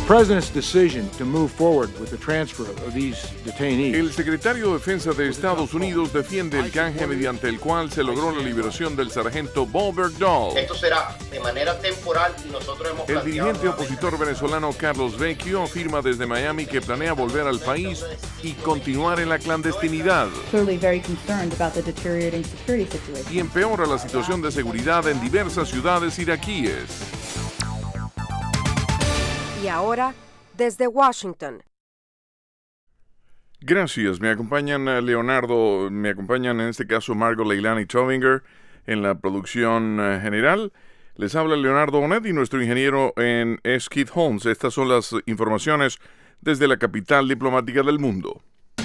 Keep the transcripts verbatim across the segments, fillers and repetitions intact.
El secretario de Defensa de Estados Unidos defiende el canje mediante el cual se logró la liberación del sargento Bob Bergdahl. Esto será de manera temporal y nosotros hemos El dirigente opositor venezolano Carlos Vecchio afirma desde Miami que planea volver al país y continuar en la clandestinidad. Y empeora la situación de seguridad en diversas ciudades iraquíes. Y ahora, desde Washington. Gracias. Me acompañan Leonardo, me acompañan en este caso Margot Leilani Tovinger en la producción general. Les habla Leonardo Bonet y nuestro ingeniero en es Keith Holmes. Estas son las informaciones desde la capital diplomática del mundo.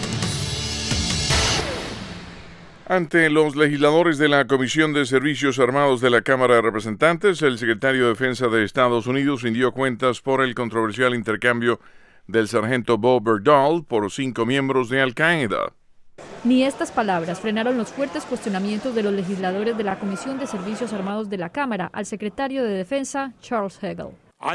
Ante los legisladores de la Comisión de Servicios Armados de la Cámara de Representantes, el secretario de Defensa de Estados Unidos rindió cuentas por el controversial intercambio del sargento Bob Bergdahl por cinco miembros de Al-Qaeda. Ni estas palabras frenaron los fuertes cuestionamientos de los legisladores de la Comisión de Servicios Armados de la Cámara al secretario de Defensa, Charles Hagel.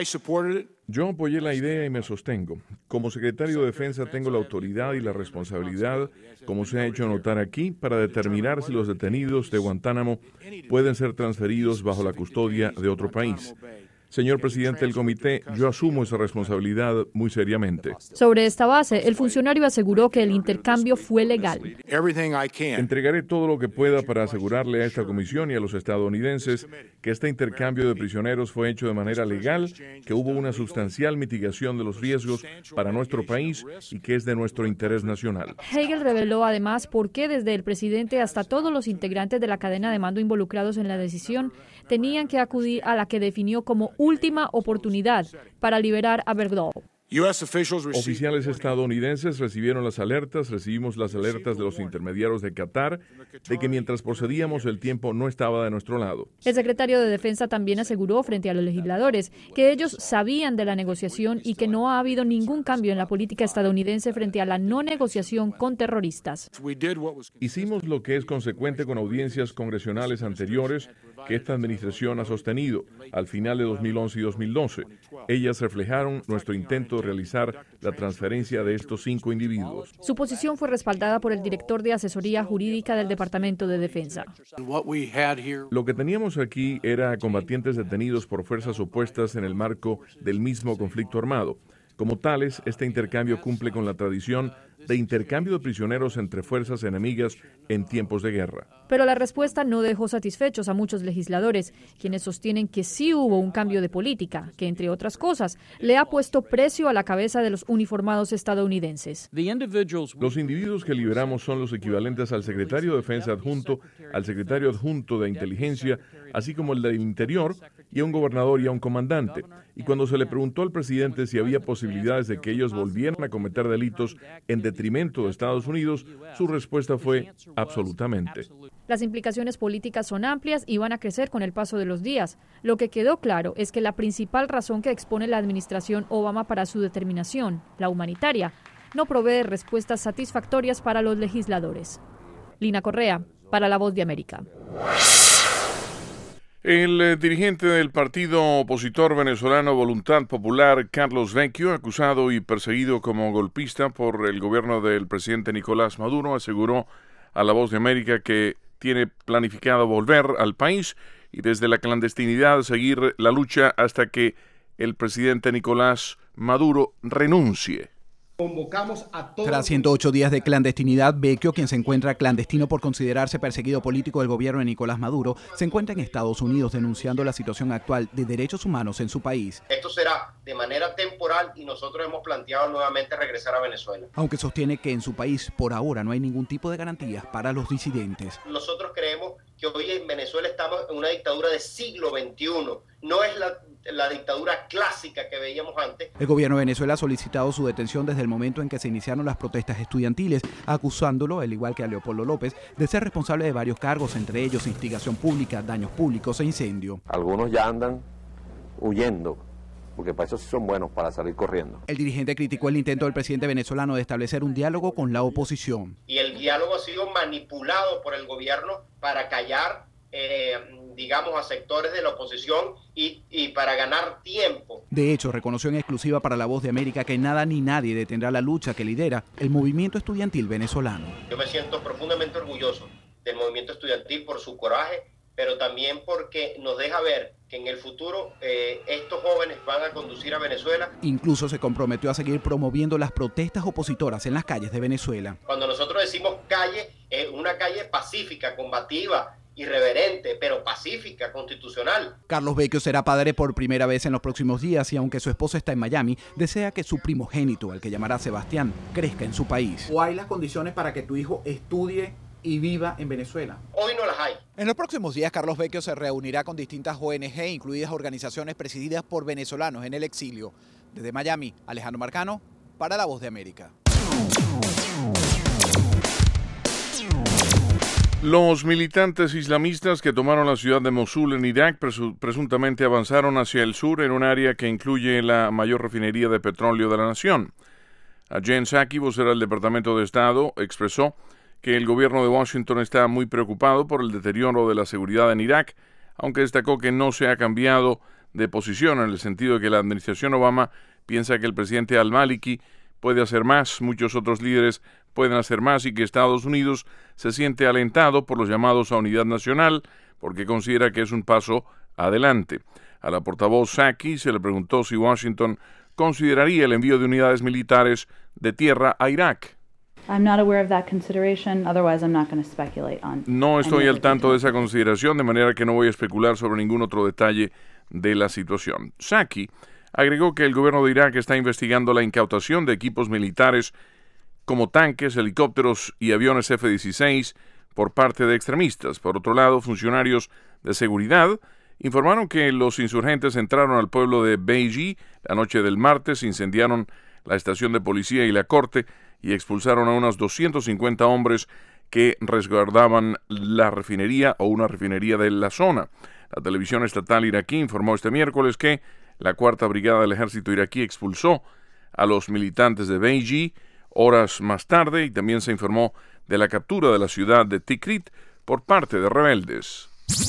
Yo apoyé la idea y me sostengo. Como secretario de Defensa tengo la autoridad y la responsabilidad, como se ha hecho notar aquí, para determinar si los detenidos de Guantánamo pueden ser transferidos bajo la custodia de otro país. Señor presidente del comité, yo asumo esa responsabilidad muy seriamente. Sobre esta base, el funcionario aseguró que el intercambio fue legal. Entregaré todo lo que pueda para asegurarle a esta comisión y a los estadounidenses que este intercambio de prisioneros fue hecho de manera legal, que hubo una sustancial mitigación de los riesgos para nuestro país y que es de nuestro interés nacional. Hagel reveló además por qué desde el presidente hasta todos los integrantes de la cadena de mando involucrados en la decisión tenían que acudir a la que definió como última oportunidad para liberar a Bergdahl. Oficiales estadounidenses recibieron las alertas, recibimos las alertas de los intermediarios de Qatar, de que mientras procedíamos el tiempo no estaba de nuestro lado. El secretario de Defensa también aseguró frente a los legisladores que ellos sabían de la negociación y que no ha habido ningún cambio en la política estadounidense frente a la no negociación con terroristas. Hicimos lo que es consecuente con audiencias congresionales anteriores que esta administración ha sostenido al final de dos mil once y dos mil doce. Ellas reflejaron nuestro intento de realizar la transferencia de estos cinco individuos. Su posición fue respaldada por el director de asesoría jurídica del Departamento de Defensa. Lo que teníamos aquí era combatientes detenidos por fuerzas opuestas en el marco del mismo conflicto armado. Como tales, este intercambio cumple con la tradición de intercambio de prisioneros entre fuerzas enemigas en tiempos de guerra. Pero la respuesta no dejó satisfechos a muchos legisladores, quienes sostienen que sí hubo un cambio de política, que entre otras cosas le ha puesto precio a la cabeza de los uniformados estadounidenses. Los individuos que liberamos son los equivalentes al secretario de Defensa adjunto, al secretario adjunto de Inteligencia, así como el del Interior, y a un gobernador y a un comandante. Y cuando se le preguntó al presidente si había posibilidades de que ellos volvieran a cometer delitos en detrimento de Estados Unidos, su respuesta fue absolutamente. Las implicaciones políticas son amplias y van a crecer con el paso de los días. Lo que quedó claro es que la principal razón que expone la administración Obama para su determinación, la humanitaria, no provee respuestas satisfactorias para los legisladores. Lina Correa, para La Voz de América. El eh, dirigente del partido opositor venezolano Voluntad Popular, Carlos Vecchio, acusado y perseguido como golpista por el gobierno del presidente Nicolás Maduro, aseguró a La Voz de América que tiene planificado volver al país y desde la clandestinidad seguir la lucha hasta que el presidente Nicolás Maduro renuncie. Convocamos a todos. Tras ciento ocho días de clandestinidad, Vecchio, quien se encuentra clandestino por considerarse perseguido político del gobierno de Nicolás Maduro, se encuentra en Estados Unidos denunciando la situación actual de derechos humanos en su país. Esto será de manera temporal y nosotros hemos planteado nuevamente regresar a Venezuela. Aunque sostiene que en su país por ahora no hay ningún tipo de garantías para los disidentes. Nosotros creemos que hoy en Venezuela estamos en una dictadura de siglo veintiuno. No es la, la dictadura clásica que veíamos antes. El gobierno de Venezuela ha solicitado su detención desde el momento en que se iniciaron las protestas estudiantiles, acusándolo, al igual que a Leopoldo López, de ser responsable de varios cargos, entre ellos instigación pública, daños públicos e incendio. Algunos ya andan huyendo, porque para eso sí son buenos, para salir corriendo. El dirigente criticó el intento del presidente venezolano de establecer un diálogo con la oposición. Y el diálogo ha sido manipulado por el gobierno para callar eh, digamos, a sectores de la oposición y, y para ganar tiempo. De hecho, reconoció en exclusiva para La Voz de América que nada ni nadie detendrá la lucha que lidera el movimiento estudiantil venezolano. Yo me siento profundamente orgulloso del movimiento estudiantil por su coraje, pero también porque nos deja ver que en el futuro eh, estos jóvenes van a conducir a Venezuela. Incluso se comprometió a seguir promoviendo las protestas opositoras en las calles de Venezuela. Cuando nosotros decimos calle, es una calle pacífica, combativa, irreverente, pero pacífica, constitucional. Carlos Vecchio será padre por primera vez en los próximos días y aunque su esposa está en Miami, desea que su primogénito, al que llamará Sebastián, crezca en su país. ¿O hay las condiciones para que tu hijo estudie y viva en Venezuela? Hoy no las hay. En los próximos días, Carlos Vecchio se reunirá con distintas O N G, incluidas organizaciones presididas por venezolanos en el exilio. Desde Miami, Alejandro Marcano, para La Voz de América. Los militantes islamistas que tomaron la ciudad de Mosul en Irak presu- presuntamente avanzaron hacia el sur en un área que incluye la mayor refinería de petróleo de la nación. Jen Psaki, vocera del Departamento de Estado, expresó que el gobierno de Washington está muy preocupado por el deterioro de la seguridad en Irak, aunque destacó que no se ha cambiado de posición en el sentido de que la administración Obama piensa que el presidente al-Maliki puede hacer más, muchos otros líderes pueden hacer más y que Estados Unidos se siente alentado por los llamados a unidad nacional porque considera que es un paso adelante. A la portavoz Psaki se le preguntó si Washington consideraría el envío de unidades militares de tierra a Irak. No estoy al tanto de esa consideración, de manera que no voy a especular sobre ningún otro detalle de la situación. Psaki agregó que el gobierno de Irak está investigando la incautación de equipos militares como tanques, helicópteros y aviones F dieciséis por parte de extremistas. Por otro lado, funcionarios de seguridad informaron que los insurgentes entraron al pueblo de Beiji la noche del martes, incendiaron la estación de policía y la corte y expulsaron a unos doscientos cincuenta hombres que resguardaban la refinería o una refinería de la zona. La televisión estatal iraquí informó este miércoles que la cuarta brigada del ejército iraquí expulsó a los militantes de Beiji horas más tarde y también se informó de la captura de la ciudad de Tikrit por parte de rebeldes.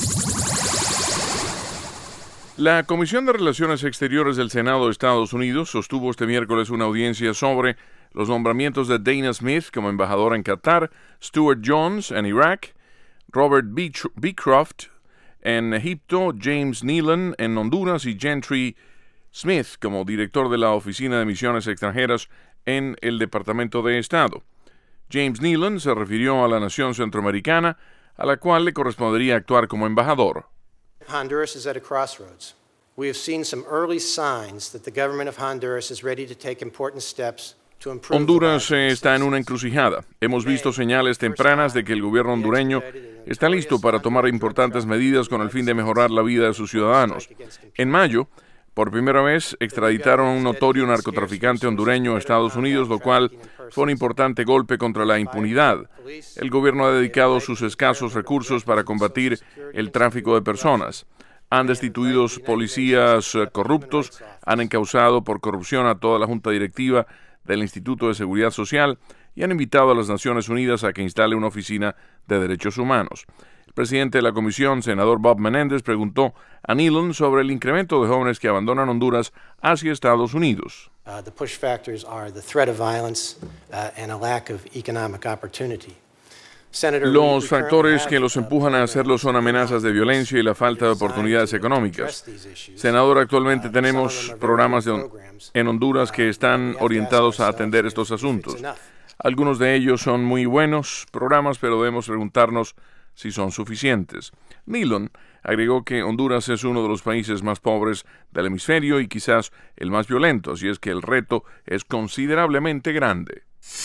La Comisión de Relaciones Exteriores del Senado de Estados Unidos sostuvo este miércoles una audiencia sobre los nombramientos de Dana Smith como embajadora en Qatar, Stuart Jones en Irak, Robert Beecroft en Egipto, James Nealon en Honduras y Gentry Smith como director de la Oficina de Misiones Extranjeras en el Departamento de Estado. James Nealon se refirió a la nación centroamericana, a la cual le correspondería actuar como embajador. Honduras is at a crossroads. We have seen some early signs that the government of Honduras is ready to take important steps to improve. Honduras está en una encrucijada. Hemos visto señales tempranas de que el gobierno hondureño está listo para tomar importantes medidas con el fin de mejorar la vida de sus ciudadanos. En mayo, por primera vez, extraditaron a un notorio narcotraficante hondureño a Estados Unidos, lo cual fue un importante golpe contra la impunidad. El gobierno ha dedicado sus escasos recursos para combatir el tráfico de personas. Han destituido policías corruptos, han encausado por corrupción a toda la junta directiva del Instituto de Seguridad Social y han invitado a las Naciones Unidas a que instale una oficina de derechos humanos. El presidente de la comisión, senador Bob Menéndez, preguntó a Nealon sobre el incremento de jóvenes que abandonan Honduras hacia Estados Unidos. Uh, the push factors are the threat of violence uh, and a lack of economic opportunity. Los factores que los empujan a hacerlo son amenazas de violencia y la falta de oportunidades económicas. Senador, actualmente tenemos programas de, en Honduras que están orientados a atender estos asuntos. Algunos de ellos son muy buenos programas, pero debemos preguntarnos si son suficientes. Nealon agregó que Honduras es uno de los países más pobres del hemisferio y quizás el más violento, así es que el reto es considerablemente grande.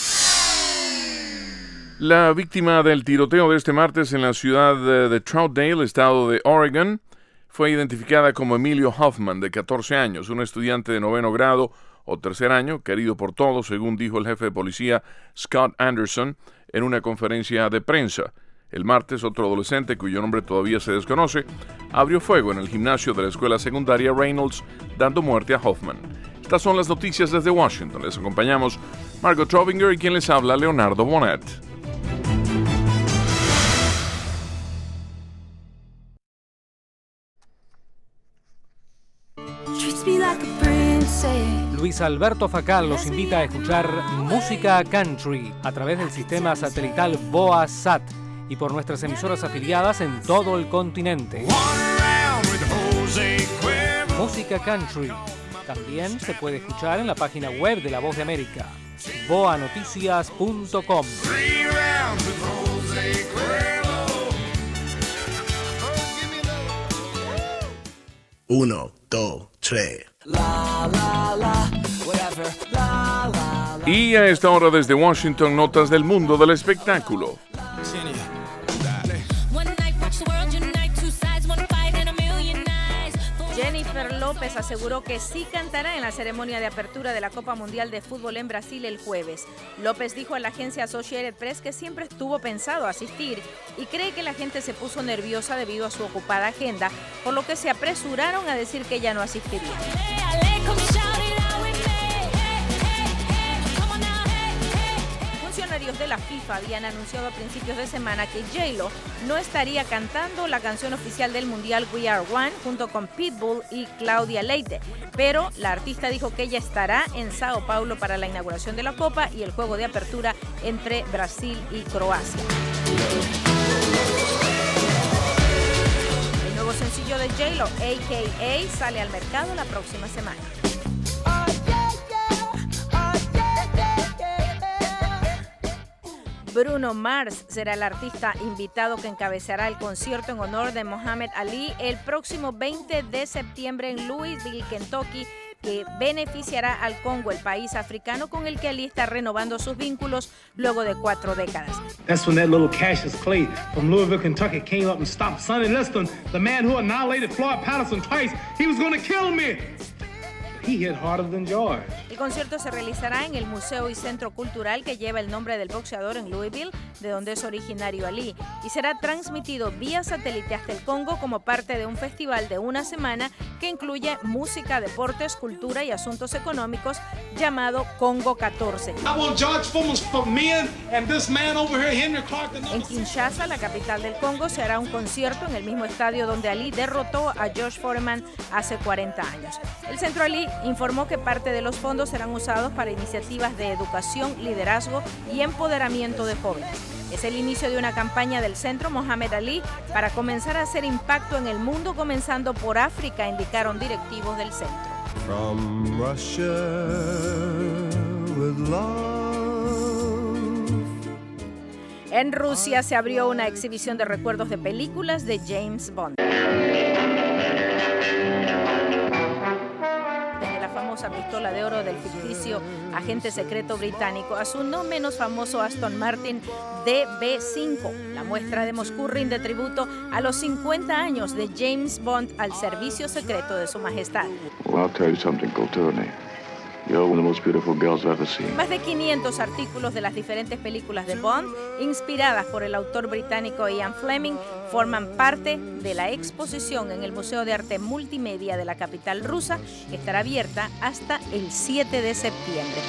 La víctima del tiroteo de este martes en la ciudad de Troutdale, estado de Oregon, fue identificada como Emilio Hoffman, de catorce años, un estudiante de noveno grado o tercer año, querido por todos, según dijo el jefe de policía Scott Anderson en una conferencia de prensa. El martes, otro adolescente, cuyo nombre todavía se desconoce, abrió fuego en el gimnasio de la escuela secundaria Reynolds, dando muerte a Hoffman. Estas son las noticias desde Washington. Les acompañamos Margot Trovinger y quien les habla, Leonardo Bonet. Luis Alberto Facal los invita a escuchar música country a través del sistema satelital BOA-SAT y por nuestras emisoras afiliadas en todo el continente. Música country también se puede escuchar en la página web de La Voz de América, boa noticias punto com. Uno, dos, tres. Y a esta hora desde Washington, notas del mundo del espectáculo. Jennifer López aseguró que sí cantará en la ceremonia de apertura de la Copa Mundial de Fútbol en Brasil el jueves. López dijo a la agencia Associated Press que siempre estuvo pensado asistir y cree que la gente se puso nerviosa debido a su ocupada agenda, por lo que se apresuraron a decir que ella no asistiría. Funcionarios de la FIFA habían anunciado a principios de semana que J-Lo no estaría cantando la canción oficial del Mundial We Are One junto con Pitbull y Claudia Leite, pero la artista dijo que ella estará en Sao Paulo para la inauguración de la Copa y el juego de apertura entre Brasil y Croacia. El nuevo sencillo de J-Lo, A K A, sale al mercado la próxima semana. Bruno Mars será el artista invitado que encabezará el concierto en honor de Muhammad Ali el próximo veinte de septiembre en Louisville, Kentucky, que beneficiará al Congo, el país africano con el que Ali está renovando sus vínculos luego de cuatro décadas. That's when that little Cassius Clay from Louisville, Kentucky came up and stopped Sonny Liston, the man who annihilated Floyd Patterson twice. He was going to kill me. He hit harder than George. El concierto se realizará en el Museo y Centro Cultural que lleva el nombre del boxeador en Louisville, de donde es originario Ali, y será transmitido vía satélite hasta el Congo como parte de un festival de una semana que incluye música, deportes, cultura y asuntos económicos llamado Congo catorce. En Kinshasa, la capital del Congo, se hará un concierto en el mismo estadio donde Ali derrotó a George Foreman hace cuarenta años. El Centro Ali informó que parte de los fondos serán usados para iniciativas de educación, liderazgo y empoderamiento de jóvenes. Es el inicio de una campaña del Centro Muhammad Ali para comenzar a hacer impacto en el mundo, comenzando por África, indicaron directivos del centro. From Russia with love. En Rusia se abrió una exhibición de recuerdos de películas de James Bond. Famosa pistola de oro del ficticio agente secreto británico a su no menos famoso Aston Martin D B cinco. La muestra de Moscú rinde tributo a los cincuenta años de James Bond al servicio secreto de su majestad. Well, I'll tell you something, Coulthard. You're one of the most beautiful girls I've ever seen. Más de quinientos artículos de las diferentes películas de Bond, inspiradas por el autor británico Ian Fleming, forman parte de la exposición en el Museo de Arte Multimedia de la capital rusa, que estará abierta hasta el siete de septiembre.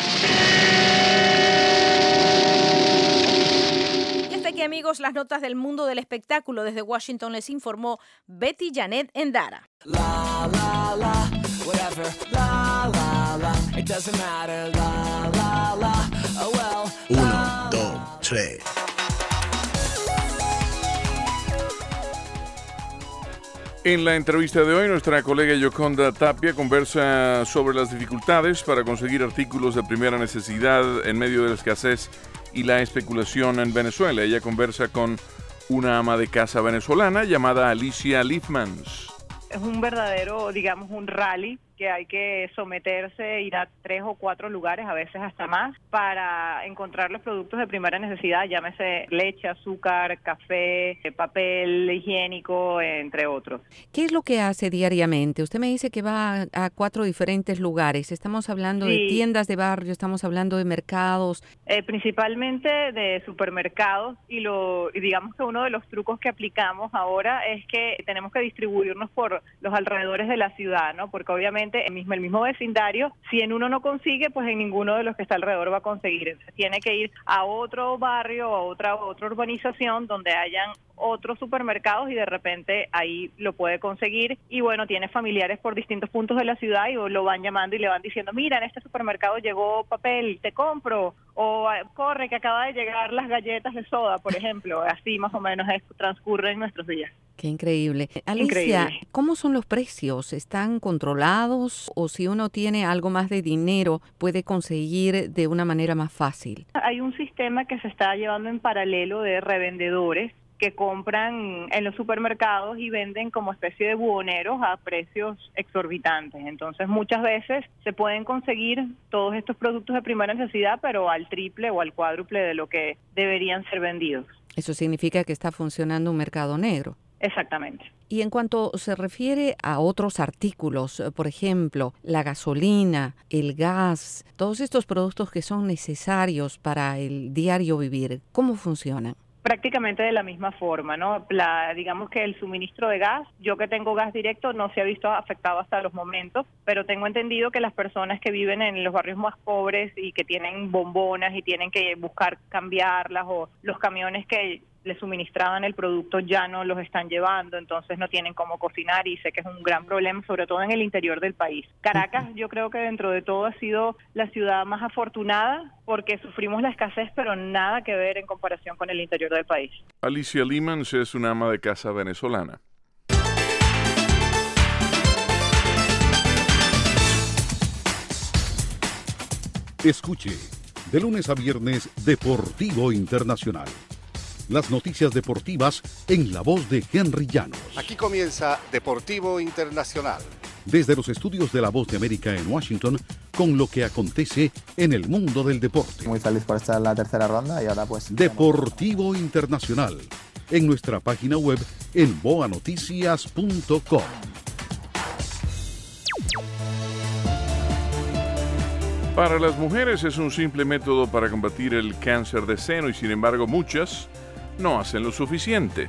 Y hasta aquí, amigos, las notas del mundo del espectáculo. Desde Washington les informó Betty Janet Endara. La, la, la, whatever, la, la, la, it doesn't matter, la, la, la, oh well. Uno, dos, tres. En la entrevista de hoy, nuestra colega Yoconda Tapia conversa sobre las dificultades para conseguir artículos de primera necesidad en medio de la escasez y la especulación en Venezuela. Ella conversa con una ama de casa venezolana llamada Alicia Liefmans. Es un verdadero, digamos, un rally que hay que someterse, ir a tres o cuatro lugares, a veces hasta más, para encontrar los productos de primera necesidad, llámese leche, azúcar, café, papel higiénico, entre otros. ¿Qué es lo que hace diariamente? Usted me dice que va a, a cuatro diferentes lugares. Estamos hablando sí. de tiendas de barrio, estamos hablando de mercados. Eh, principalmente de supermercados, y, lo, y digamos que uno de los trucos que aplicamos ahora es que tenemos que distribuirnos por los alrededores de la ciudad, ¿no? Porque obviamente obviamente el mismo, el mismo vecindario, si en uno no consigue, pues en ninguno de los que está alrededor va a conseguir. Entonces tiene que ir a otro barrio, a otra, otra urbanización donde hayan otros supermercados y de repente ahí lo puede conseguir. Y bueno, tiene familiares por distintos puntos de la ciudad y lo van llamando y le van diciendo, mira, en este supermercado llegó papel, te compro, o corre que acaba de llegar las galletas de soda, por ejemplo. Así más o menos es, transcurren nuestros días. Qué increíble. Alicia, Increíble. ¿Cómo son los precios? ¿Están controlados o si uno tiene algo más de dinero puede conseguir de una manera más fácil? Hay un sistema que se está llevando en paralelo de revendedores que compran en los supermercados y venden como especie de buhoneros a precios exorbitantes. Entonces muchas veces se pueden conseguir todos estos productos de primera necesidad, pero al triple o al cuádruple de lo que deberían ser vendidos. Eso significa que está funcionando un mercado negro. Exactamente. Y en cuanto se refiere a otros artículos, por ejemplo, la gasolina, el gas, todos estos productos que son necesarios para el diario vivir, ¿cómo funcionan? Prácticamente de la misma forma, ¿no? La, digamos que el suministro de gas, yo que tengo gas directo no se ha visto afectado hasta los momentos, pero tengo entendido que las personas que viven en los barrios más pobres y que tienen bombonas y tienen que buscar cambiarlas, o los camiones que les suministraban el producto ya no los están llevando, entonces no tienen cómo cocinar y sé que es un gran problema, sobre todo en el interior del país. Caracas, yo creo que dentro de todo ha sido la ciudad más afortunada porque sufrimos la escasez, pero nada que ver en comparación con el interior del país. Alicia Limans es una ama de casa venezolana. Escuche, de lunes a viernes, Deportivo Internacional. Las noticias deportivas en la voz de Henry Llanos. Aquí comienza Deportivo Internacional. Desde los estudios de La Voz de América en Washington, con lo que acontece en el mundo del deporte. Muy feliz por estar en la tercera ronda y ahora pues... Deportivo Internacional, en nuestra página web en boa noticias punto com. Para las mujeres es un simple método para combatir el cáncer de seno y sin embargo muchas no hacen lo suficiente.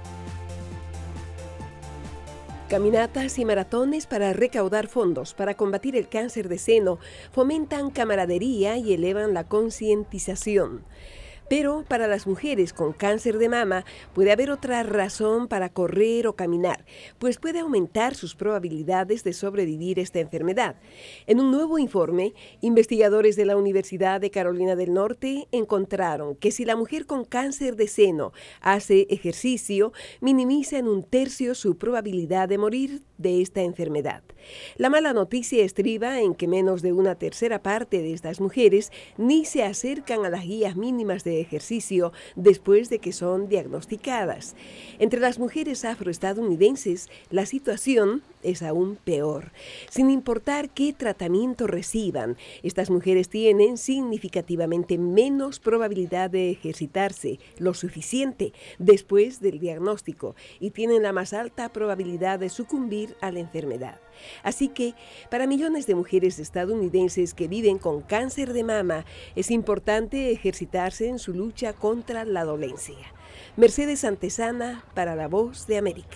Caminatas y maratones para recaudar fondos para combatir el cáncer de seno fomentan camaradería y elevan la concientización. Pero para las mujeres con cáncer de mama puede haber otra razón para correr o caminar, pues puede aumentar sus probabilidades de sobrevivir esta enfermedad. En un nuevo informe, investigadores de la Universidad de Carolina del Norte encontraron que si la mujer con cáncer de seno hace ejercicio, minimiza en un tercio su probabilidad de morir de esta enfermedad. La mala noticia estriba en que menos de una tercera parte de estas mujeres ni se acercan a las guías mínimas de ejercicio después de que son diagnosticadas. Entre las mujeres afroestadounidenses, la situación es aún peor. Sin importar qué tratamiento reciban, estas mujeres tienen significativamente menos probabilidad de ejercitarse lo suficiente después del diagnóstico y tienen la más alta probabilidad de sucumbir a la enfermedad. Así que, para millones de mujeres estadounidenses que viven con cáncer de mama, es importante ejercitarse en su lucha contra la dolencia. Mercedes Antesana para La Voz de América.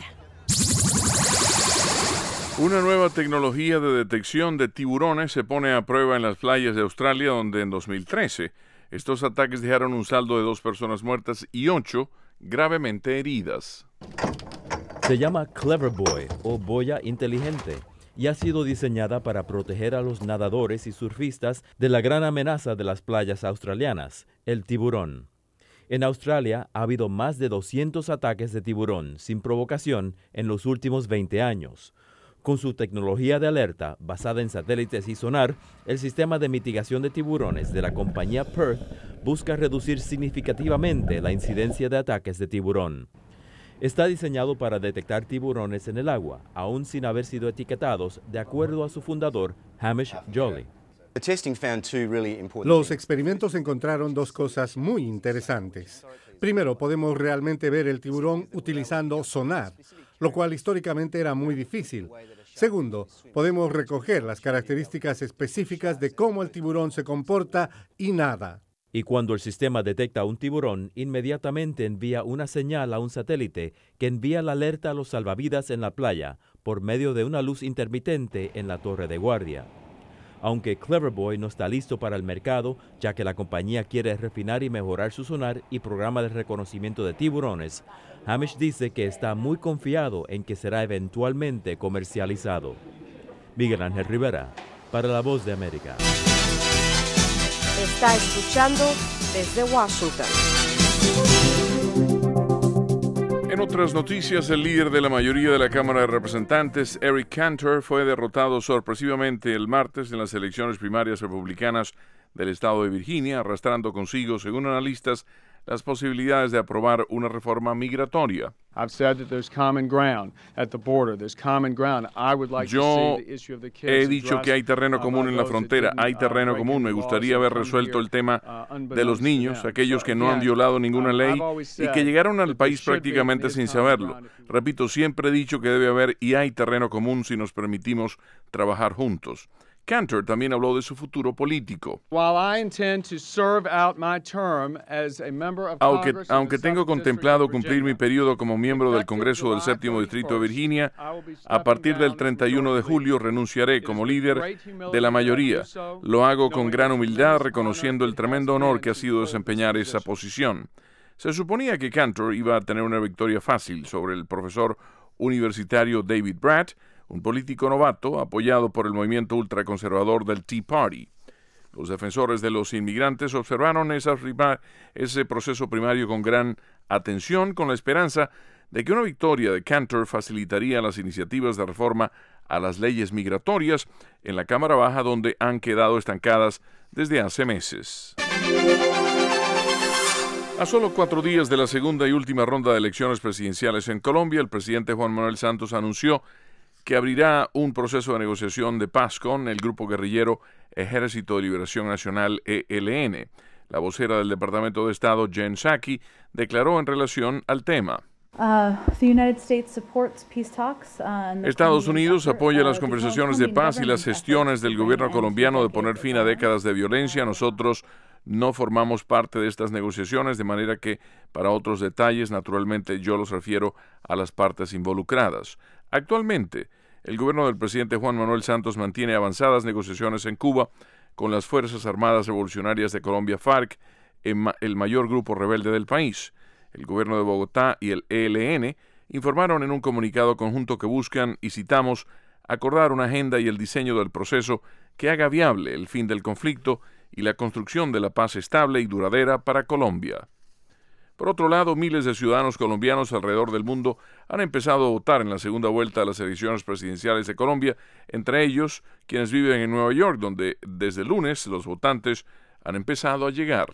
Una nueva tecnología de detección de tiburones se pone a prueba en las playas de Australia, donde en dos mil trece estos ataques dejaron un saldo de dos personas muertas y ocho gravemente heridas. Se llama Clever Boy o boya inteligente y ha sido diseñada para proteger a los nadadores y surfistas de la gran amenaza de las playas australianas, el tiburón. En Australia ha habido más de doscientos ataques de tiburón sin provocación en los últimos veinte años. Con su tecnología de alerta basada en satélites y sonar, el sistema de mitigación de tiburones de la compañía Perth busca reducir significativamente la incidencia de ataques de tiburón. Está diseñado para detectar tiburones en el agua, aún sin haber sido etiquetados, de acuerdo a su fundador, Hamish Jolly. Los experimentos encontraron dos cosas muy interesantes. Primero, podemos realmente ver el tiburón utilizando sonar, lo cual históricamente era muy difícil. Segundo, podemos recoger las características específicas de cómo el tiburón se comporta y nada. Y cuando el sistema detecta un tiburón, inmediatamente envía una señal a un satélite que envía la alerta a los salvavidas en la playa, por medio de una luz intermitente en la torre de guardia. Aunque Cleverboy no está listo para el mercado, ya que la compañía quiere refinar y mejorar su sonar y programa de reconocimiento de tiburones, Hamish dice que está muy confiado en que será eventualmente comercializado. Miguel Ángel Rivera, para La Voz de América. Está escuchando desde Washington. En otras noticias, el líder de la mayoría de la Cámara de Representantes, Eric Cantor, fue derrotado sorpresivamente el martes en las elecciones primarias republicanas del estado de Virginia, arrastrando consigo, según analistas, las posibilidades de aprobar una reforma migratoria. Yo he dicho que hay terreno común en la frontera, hay terreno común. Me gustaría haber resuelto el tema de los niños, aquellos que no han violado ninguna ley y que llegaron al país prácticamente sin saberlo. Repito, siempre he dicho que debe haber y hay terreno común si nos permitimos trabajar juntos. Cantor también habló de su futuro político. Aunque, aunque tengo contemplado cumplir mi periodo como miembro del Congreso del Séptimo Distrito de Virginia, a partir del treinta y uno de julio renunciaré como líder de la mayoría. Lo hago con gran humildad, reconociendo el tremendo honor que ha sido desempeñar esa posición. Se suponía que Cantor iba a tener una victoria fácil sobre el profesor universitario David Brat, un político novato apoyado por el movimiento ultraconservador del Tea Party. Los defensores de los inmigrantes observaron esa, ese proceso primario con gran atención, con la esperanza de que una victoria de Cantor facilitaría las iniciativas de reforma a las leyes migratorias en la Cámara Baja, donde han quedado estancadas desde hace meses. A solo cuatro días de la segunda y última ronda de elecciones presidenciales en Colombia, el presidente Juan Manuel Santos anunció que abrirá un proceso de negociación de paz con el grupo guerrillero Ejército de Liberación Nacional E L N. La vocera del Departamento de Estado, Jen Psaki, declaró en relación al tema. Estados Unidos apoya las conversaciones de paz y las gestiones del gobierno colombiano de poner fin a décadas de violencia. Nosotros no formamos parte de estas negociaciones, de manera que, para otros detalles, naturalmente yo los refiero a las partes involucradas. Actualmente, el gobierno del presidente Juan Manuel Santos mantiene avanzadas negociaciones en Cuba con las Fuerzas Armadas Revolucionarias de Colombia, FARC, el mayor grupo rebelde del país. El gobierno de Bogotá y el E L N informaron en un comunicado conjunto que buscan, y citamos, acordar una agenda y el diseño del proceso que haga viable el fin del conflicto y la construcción de la paz estable y duradera para Colombia. Por otro lado, miles de ciudadanos colombianos alrededor del mundo han empezado a votar en la segunda vuelta de las elecciones presidenciales de Colombia, entre ellos quienes viven en Nueva York, donde desde el lunes los votantes han empezado a llegar.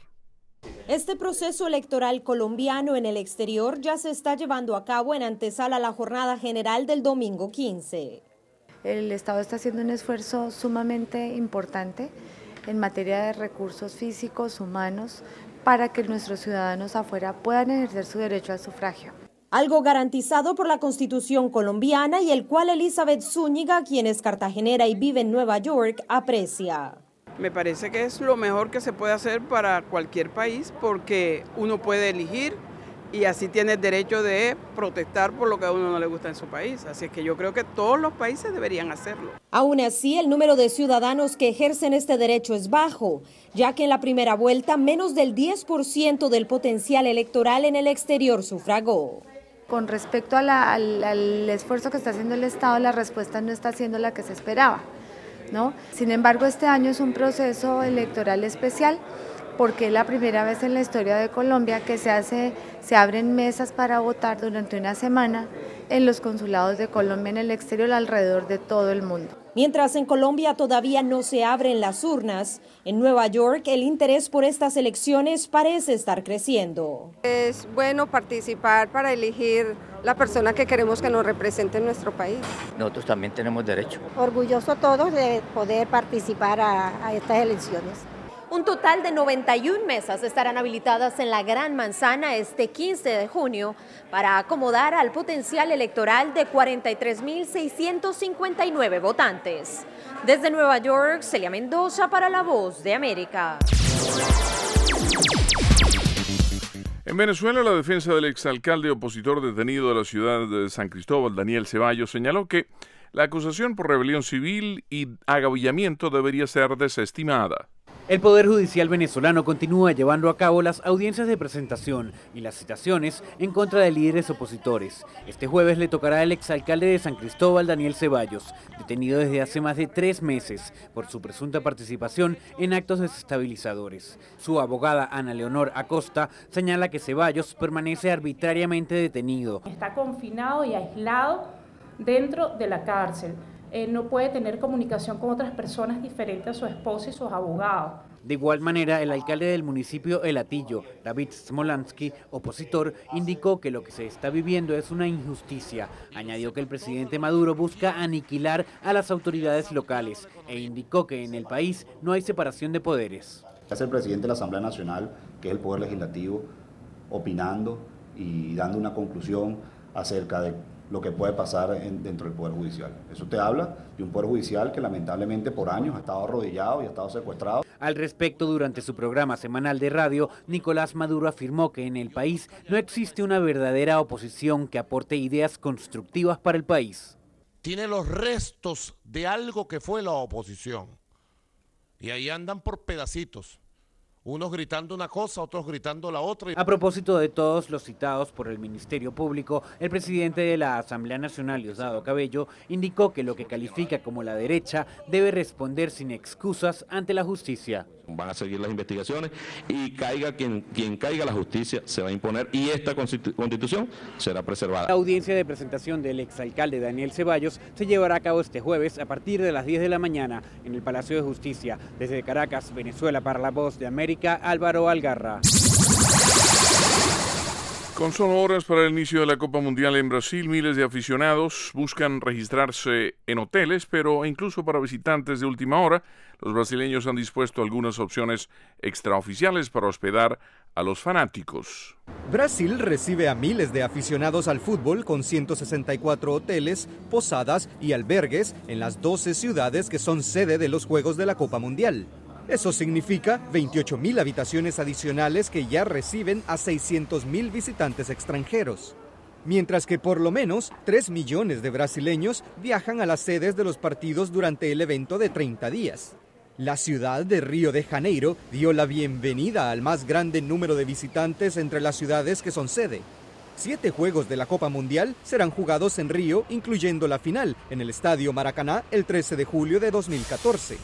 Este proceso electoral colombiano en el exterior ya se está llevando a cabo en antesala a la jornada general del domingo quince. El Estado está haciendo un esfuerzo sumamente importante en materia de recursos físicos, humanos, para que nuestros ciudadanos afuera puedan ejercer su derecho al sufragio. Algo garantizado por la Constitución colombiana y el cual Elizabeth Zúñiga, quien es cartagenera y vive en Nueva York, aprecia. Me parece que es lo mejor que se puede hacer para cualquier país, porque uno puede elegir y así tiene el derecho de protestar por lo que a uno no le gusta en su país. Así es que yo creo que todos los países deberían hacerlo. Aún así, el número de ciudadanos que ejercen este derecho es bajo, ya que en la primera vuelta menos del diez por ciento del potencial electoral en el exterior sufragó. Con respecto a la, al, al esfuerzo que está haciendo el Estado, la respuesta no está siendo la que se esperaba, ¿no? Sin embargo, este año es un proceso electoral especial, porque es la primera vez en la historia de Colombia que se hace, se abren mesas para votar durante una semana en los consulados de Colombia en el exterior alrededor de todo el mundo. Mientras en Colombia todavía no se abren las urnas, en Nueva York el interés por estas elecciones parece estar creciendo. Es bueno participar para elegir la persona que queremos que nos represente en nuestro país. Nosotros también tenemos derecho. Orgulloso todos de poder participar a, a estas elecciones. Un total de noventa y una mesas estarán habilitadas en la Gran Manzana este quince de junio para acomodar al potencial electoral de cuarenta y tres mil seiscientos cincuenta y nueve votantes. Desde Nueva York, Celia Mendoza para La Voz de América. En Venezuela, la defensa del exalcalde opositor detenido de la ciudad de San Cristóbal, Daniel Ceballos, señaló que la acusación por rebelión civil y agavillamiento debería ser desestimada. El Poder Judicial venezolano continúa llevando a cabo las audiencias de presentación y las citaciones en contra de líderes opositores. Este jueves le tocará al exalcalde de San Cristóbal, Daniel Ceballos, detenido desde hace más de tres meses por su presunta participación en actos desestabilizadores. Su abogada, Ana Leonor Acosta, señala que Ceballos permanece arbitrariamente detenido. Está confinado y aislado dentro de la cárcel. Eh, no puede tener comunicación con otras personas diferentes a su esposa y sus abogados. De igual manera, el alcalde del municipio El Hatillo, David Smolansky, opositor, indicó que lo que se está viviendo es una injusticia. Añadió que el presidente Maduro busca aniquilar a las autoridades locales e indicó que en el país no hay separación de poderes. Es el presidente de la Asamblea Nacional, que es el poder legislativo, opinando y dando una conclusión acerca de lo que puede pasar en, dentro del Poder Judicial. Eso te habla de un Poder Judicial que lamentablemente por años ha estado arrodillado y ha estado secuestrado. Al respecto, durante su programa semanal de radio, Nicolás Maduro afirmó que en el país no existe una verdadera oposición que aporte ideas constructivas para el país. Tiene los restos de algo que fue la oposición. Y ahí andan por pedacitos. Unos gritando una cosa, otros gritando la otra. A propósito de todos los citados por el Ministerio Público, el presidente de la Asamblea Nacional, Diosdado Cabello, indicó que lo que califica como la derecha debe responder sin excusas ante la justicia. Van a seguir las investigaciones y caiga quien, quien caiga, la justicia se va a imponer y esta constitución será preservada. La audiencia de presentación del exalcalde Daniel Ceballos se llevará a cabo este jueves a partir de las diez de la mañana en el Palacio de Justicia. Desde Caracas, Venezuela, para La Voz de América, Álvaro Algarra. Con solo horas para el inicio de la Copa Mundial en Brasil, miles de aficionados buscan registrarse en hoteles, pero incluso para visitantes de última hora, los brasileños han dispuesto algunas opciones extraoficiales para hospedar a los fanáticos. Brasil recibe a miles de aficionados al fútbol con ciento sesenta y cuatro hoteles, posadas y albergues en las doce ciudades que son sede de los Juegos de la Copa Mundial. Eso significa veintiocho mil habitaciones adicionales que ya reciben a seiscientos mil visitantes extranjeros. Mientras que por lo menos tres millones de brasileños viajan a las sedes de los partidos durante el evento de treinta días. La ciudad de Río de Janeiro dio la bienvenida al más grande número de visitantes entre las ciudades que son sede. Siete juegos de la Copa Mundial serán jugados en Río, incluyendo la final en el Estadio Maracaná el trece de julio de dos mil catorce.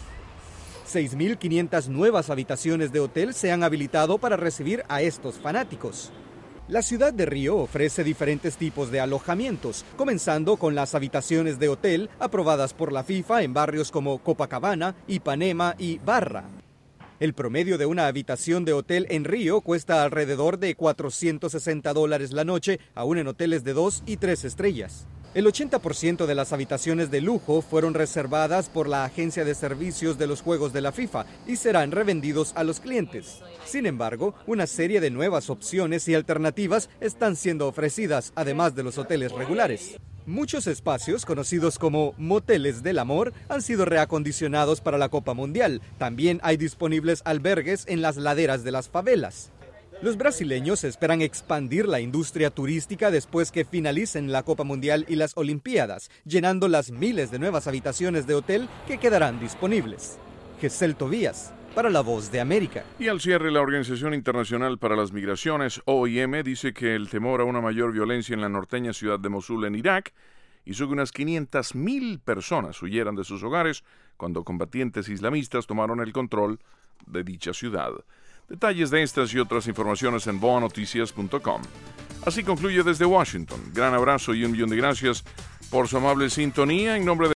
seis mil quinientas nuevas habitaciones de hotel se han habilitado para recibir a estos fanáticos. La ciudad de Río ofrece diferentes tipos de alojamientos, comenzando con las habitaciones de hotel aprobadas por la FIFA en barrios como Copacabana, Ipanema y Barra. El promedio de una habitación de hotel en Río cuesta alrededor de cuatrocientos sesenta dólares la noche, aún en hoteles de dos y tres estrellas. El ochenta por ciento de las habitaciones de lujo fueron reservadas por la Agencia de Servicios de los Juegos de la FIFA y serán revendidos a los clientes. Sin embargo, una serie de nuevas opciones y alternativas están siendo ofrecidas, además de los hoteles regulares. Muchos espacios, conocidos como moteles del amor, han sido reacondicionados para la Copa Mundial. También hay disponibles albergues en las laderas de las favelas. Los brasileños esperan expandir la industria turística después que finalicen la Copa Mundial y las Olimpiadas, llenando las miles de nuevas habitaciones de hotel que quedarán disponibles. Gesell Tobías, para La Voz de América. Y al cierre, la Organización Internacional para las Migraciones, O I M, dice que el temor a una mayor violencia en la norteña ciudad de Mosul, en Irak, hizo que unas quinientas mil personas huyeran de sus hogares cuando combatientes islamistas tomaron el control de dicha ciudad. Detalles de estas y otras informaciones en boa noticias punto com. Así concluye desde Washington. Gran abrazo y un millón de gracias por su amable sintonía. En nombre de